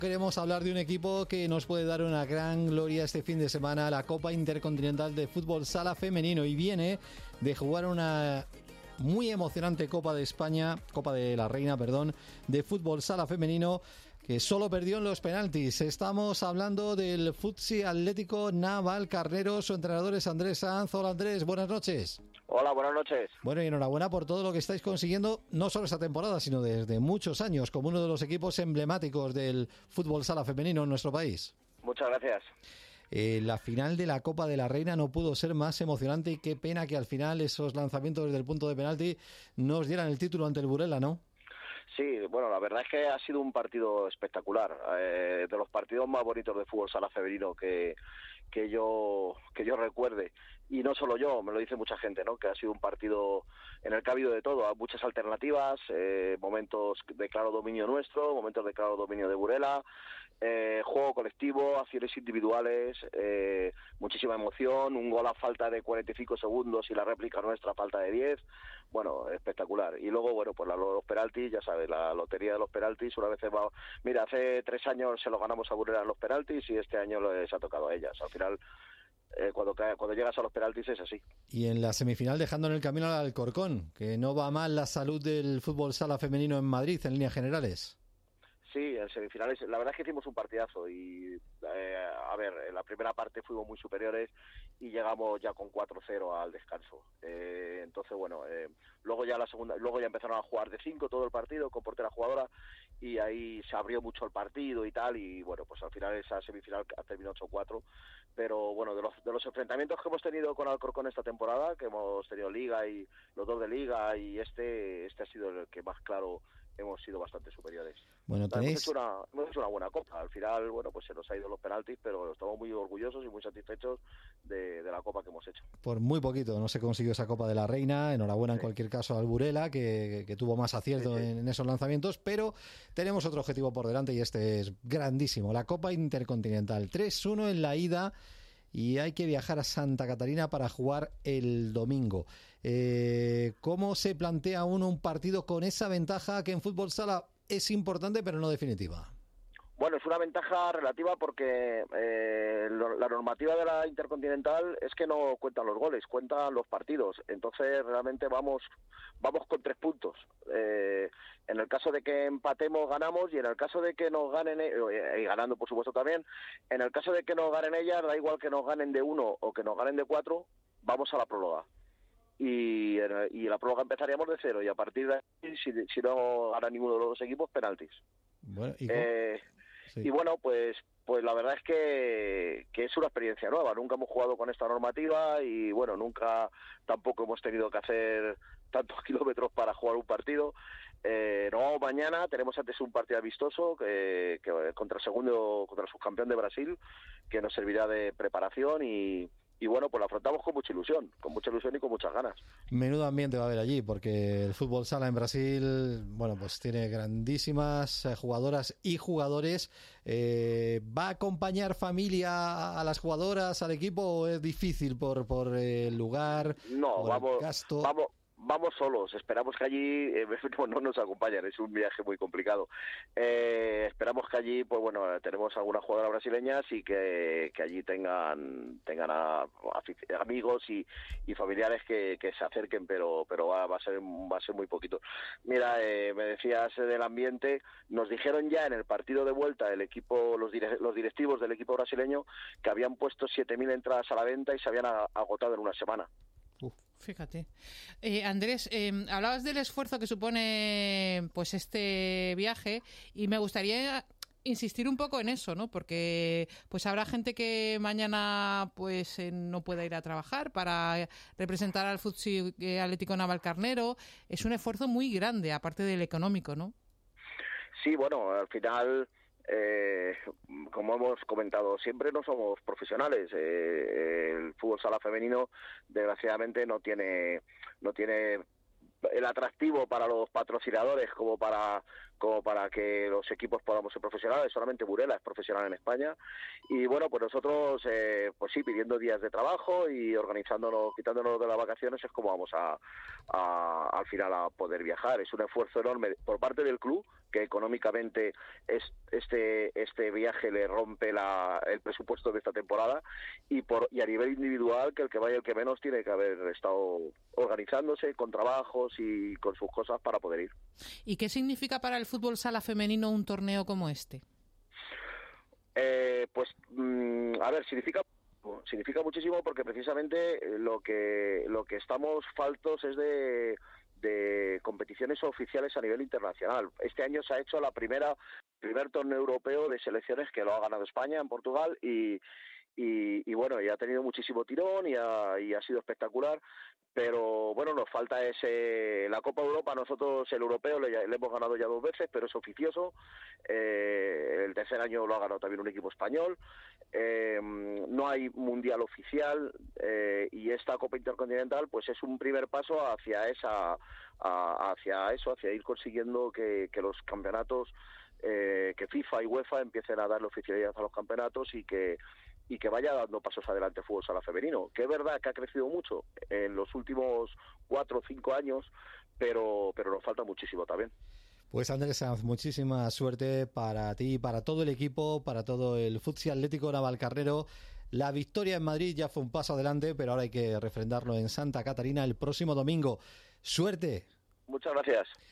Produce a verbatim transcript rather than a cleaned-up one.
Queremos hablar de un equipo que nos puede dar una gran gloria este fin de semana, la Copa Intercontinental de Fútbol Sala Femenino, y viene de jugar una muy emocionante Copa de España, Copa de la Reina, perdón, de Fútbol Sala Femenino, que solo perdió en los penaltis. Estamos hablando del Futsi Atlético Navalcarnero. Su entrenador es Andrés Sanz. Hola Andrés, buenas noches. Hola, buenas noches. Bueno, y enhorabuena por todo lo que estáis consiguiendo, no solo esta temporada, sino desde muchos años, como uno de los equipos emblemáticos del fútbol sala femenino en nuestro país. Muchas gracias. Eh, la final de la Copa de la Reina no pudo ser más emocionante, y qué pena que al final esos lanzamientos desde el punto de penalti nos dieran el título ante el Burela, ¿no? Sí, bueno, la verdad es que ha sido un partido espectacular, eh, de los partidos más bonitos de fútbol sala femenino que, que yo que yo recuerde. Y no solo yo, me lo dice mucha gente, ¿no? Que ha sido un partido en el que ha habido de todo, muchas alternativas, eh, momentos de claro dominio nuestro, momentos de claro dominio de Burela, eh, juego colectivo, acciones individuales, eh, muchísima emoción, un gol a falta de cuarenta y cinco segundos y la réplica nuestra a falta de diez. Bueno, espectacular. Y luego, bueno, pues la, los penaltis, ya sabes, la lotería de los penaltis, una vez va... Mira, hace tres años se lo ganamos a Burela en los penaltis y este año les ha tocado a ellas. Al final, eh, cuando cae, cuando llegas a los penaltis es así. Y en la semifinal dejando en el camino al Alcorcón, que no va mal la salud del fútbol sala femenino en Madrid, en líneas generales. Sí, en semifinales, la verdad es que hicimos un partidazo y, eh, a ver, en la primera parte fuimos muy superiores y llegamos ya con cuatro cero al descanso. Eh, entonces, bueno, eh, luego ya la segunda, luego ya empezaron a jugar de cinco todo el partido con portera jugadora y ahí se abrió mucho el partido y tal, y bueno, pues al final esa semifinal terminó ocho cuatro, pero bueno, de los, de los enfrentamientos que hemos tenido con Alcorcón esta temporada, que hemos tenido Liga y los dos de Liga, y este, este ha sido el que más claro hemos sido bastante superiores. Bueno, tenéis... hemos, hecho una, hemos hecho una buena copa. Al final, bueno, pues se nos ha ido los penaltis, pero estamos muy orgullosos y muy satisfechos de, de la copa que hemos hecho. Por muy poquito no se consiguió esa Copa de la Reina. Enhorabuena, sí, en cualquier caso al Burela, que, que tuvo más acierto, sí, sí, en, en esos lanzamientos, pero tenemos otro objetivo por delante y este es grandísimo, la Copa Intercontinental. tres uno en la ida y hay que viajar a Santa Catarina para jugar el domingo. Eh, ¿Cómo se plantea uno un partido con esa ventaja que en fútbol sala es importante pero no definitiva? Bueno, es una ventaja relativa porque eh, lo, la normativa de la Intercontinental es que no cuentan los goles, cuentan los partidos. Entonces realmente vamos vamos con tres puntos. Eh, en el caso de que empatemos, ganamos, y en el caso de que nos ganen, eh, y ganando por supuesto también, en el caso de que nos ganen ellas, da igual que nos ganen de uno o que nos ganen de cuatro, vamos a la prórroga. Y, y la prórroga empezaríamos de cero, y a partir de ahí, si, si no gana ninguno de los dos equipos, penaltis. Bueno, ¿y eh, Sí. Y bueno, pues pues la verdad es que, que es una experiencia nueva. Nunca hemos jugado con esta normativa y bueno, nunca tampoco hemos tenido que hacer tantos kilómetros para jugar un partido. Eh, no, mañana tenemos antes un partido amistoso que, que contra el segundo, contra el subcampeón de Brasil, que nos servirá de preparación y... Y bueno, pues lo afrontamos con mucha ilusión, con mucha ilusión y con muchas ganas. Menudo ambiente va a haber allí, porque el fútbol sala en Brasil, bueno, pues tiene grandísimas jugadoras y jugadores. Eh, ¿Va a acompañar familia a las jugadoras, al equipo, o es difícil por, por el lugar, no, por vamos, el gasto? Vamos, vamos solos, esperamos que allí eh, no, no nos acompañen, es un viaje muy complicado. Eh, esperamos que allí, pues bueno, tenemos algunas jugadoras brasileñas y que, que allí tengan tengan a, a, amigos y, y familiares que, que se acerquen, pero pero va, va a ser va a ser muy poquito. Mira, eh, me decías del ambiente, nos dijeron ya en el partido de vuelta el equipo, los, dire, los directivos del equipo brasileño, que habían puesto siete mil entradas a la venta y se habían agotado en una semana. Uf. Fíjate. Eh, Andrés, eh, hablabas del esfuerzo que supone pues este viaje y me gustaría insistir un poco en eso, ¿no? Porque pues habrá gente que mañana pues eh, no pueda ir a trabajar para representar al Futsi Atlético Navalcarnero. Es un esfuerzo muy grande, aparte del económico, ¿no? Sí, bueno, al final... Eh, como hemos comentado, siempre no somos profesionales. Eh, el fútbol sala femenino, desgraciadamente, no tiene no tiene el atractivo para los patrocinadores como para como para que los equipos podamos ser profesionales. Solamente Burela es profesional en España. Y bueno, pues nosotros, eh, pues sí, pidiendo días de trabajo y organizándonos, quitándonos de las vacaciones, es como vamos a, a al final a poder viajar. Es un esfuerzo enorme por parte del club, que económicamente es, este este viaje le rompe la, el presupuesto de esta temporada, y por y a nivel individual, que el que vaya el que menos tiene que haber estado organizándose con trabajos y con sus cosas para poder ir. ¿Y qué significa para el fútbol sala femenino un torneo como este? Eh, pues, mmm, a ver, significa significa muchísimo, porque precisamente lo que lo que estamos faltos es de de competiciones oficiales a nivel internacional. Este año se ha hecho la primera primer torneo europeo de selecciones, que lo ha ganado España en Portugal, y y, y bueno, y ha tenido muchísimo tirón y ha, y ha sido espectacular, pero bueno, nos falta ese la Copa Europa. Nosotros el europeo le, le hemos ganado ya dos veces, pero es oficioso. Eh, el tercer año lo ha ganado también un equipo español. Eh, no hay mundial oficial, eh, y esta Copa Intercontinental pues es un primer paso hacia esa a, hacia eso, hacia ir consiguiendo que, que los campeonatos, eh, que FIFA y UEFA empiecen a darle oficialidad a los campeonatos, y que y que vaya dando pasos adelante el fútbol sala femenino, que es verdad que ha crecido mucho en los últimos cuatro o cinco años, pero pero nos falta muchísimo también. Pues Andrés Sanz, muchísima suerte para ti, para todo el equipo, para todo el Futsal Atlético Navalcarnero. La victoria en Madrid ya fue un paso adelante, pero ahora hay que refrendarlo en Santa Catarina el próximo domingo. ¡Suerte! Muchas gracias.